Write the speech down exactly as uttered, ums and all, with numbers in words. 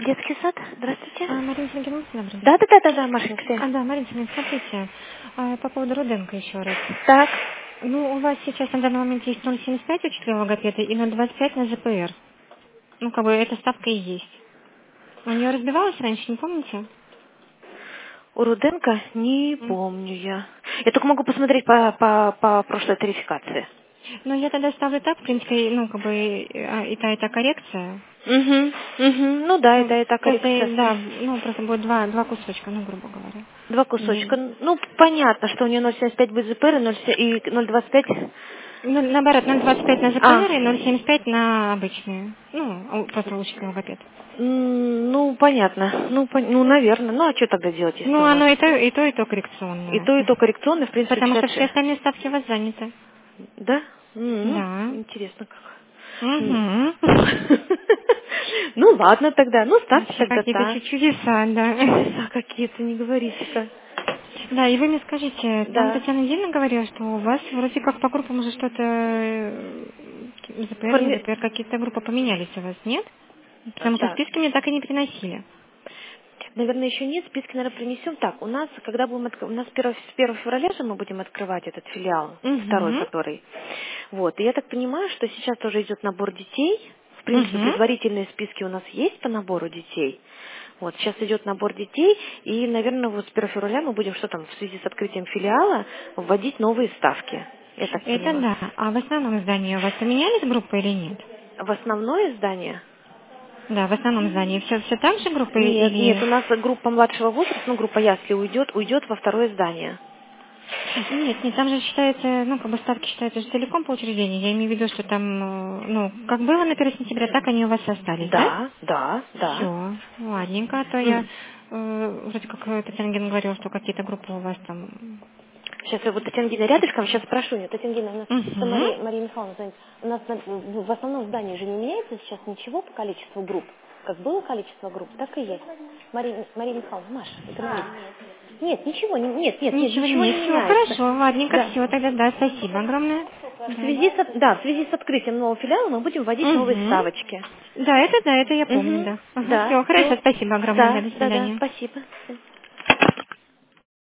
Детский сад, здравствуйте. А, Марина Сергеевна, добрый. Да, да, да, да, да, Машенька, все. А, да, Марина Сергеевна, смотрите, а, по поводу Руденко еще раз. Так. Ну, у вас сейчас на данный момент есть ноль семьдесят пять учителя логопеда и ноль двадцать пять на ЗПР. Ну, как бы эта ставка и есть. У нее разбивалась раньше, не помните? У Руденко не М. помню я. Я только могу посмотреть по, по, по прошлой тарификации. Ну, я тогда ставлю так, в принципе, ну, как бы и, и та, и та коррекция. Угу, угу. Ну да, Ну, это, это просто, коррекция. да, ну, просто будет два, два кусочка, ну, грубо говоря. Два М. кусочка. Ну, понятно, что у нее ноль семьдесят пять БЗПР и ноль се- и ноль двадцать пять. Ну, наоборот, ноль двадцать пять на А, ЗПР и ноль семьдесят пять на обычные. Ну, у- просто учитель логопед. м, ну, понятно. Ну, пон- ну, наверное. Ну, а что тогда делать, если Ну, у нас оно и то, и то, и то и коррекционное. то, и то коррекционное, в принципе, Потому что шестьдесят все шесть. остальные ставки у вас заняты. Да? М, Да. Интересно как. М. Угу. Ну ладно тогда, ну ставьте Вообще тогда какие-то так. чу- чудеса, да. Чудеса какие-то, не говорите-ка. Да, и вы мне скажите, там Да. Татьяна Евгеньевна говорила, что у вас вроде как по группам уже что-то э, ЗПР, не Форми- ЗПР, какие-то группы поменялись у вас, нет? а, Потому что Так. списки мне так и не приносили. Наверное, еще нет, списки, наверное, принесем. Так, у нас, когда будем отк- у нас первого с первого февраля же мы будем открывать этот филиал, второй Угу. который. Вот, и я так понимаю, что сейчас тоже идет набор детей. В принципе, Угу. предварительные списки у нас есть по набору детей. Вот, сейчас идет набор детей, и, наверное, вот с первого февраля мы будем, что там, в связи с открытием филиала, вводить новые ставки. Я так Это понимаю. да. А в основном здании у вас поменялись группы или нет? В основное здание? Да, в основном здании все, все так же группы Нет, нет, или... у нас группа младшего возраста, ну, группа ясли уйдет, уйдет во второе здание. Нет, нет, там же считается, ну, как бы ставки считаются же целиком по учреждению. Я имею в виду, что там, э, ну, как было на первое сентября, так они у вас и остались, да? Да, да, да. Все, ладненько, а то я, М. э, вроде как э, Татьяна Геннадьевна говорила, что какие-то группы у вас там... Сейчас я вот Татьяна Гина рядышком, сейчас спрошу. Нет, Татьяна Гина, у нас это Угу. Мария, Мария Михайловна звонит. У нас на- в в основном здании же не меняется сейчас ничего по количеству групп. Как было количество групп, так и есть. Мария, Мария Михайловна, Маша, экономист. Нет, ничего, не, нет, нет, нет, Ничего ничего не, не все меняется. хорошо, ладненько, Да. все, тогда да, спасибо огромное. В Да. связи с, да, в связи с открытием нового филиала мы будем вводить новые Угу. ставочки. Да, это да, это я помню, Угу. да. Ага, Да, все, хорошо, все. спасибо огромное, да, Да, до да, да, свидания. спасибо.